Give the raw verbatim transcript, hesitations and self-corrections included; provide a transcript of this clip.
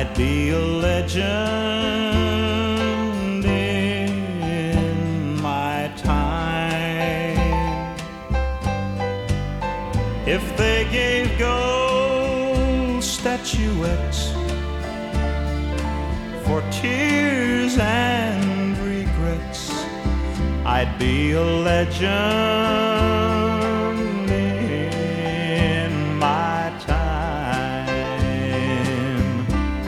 I'd be a legend in my time. If they gave gold statuettes for tears and regrets, I'd be a legend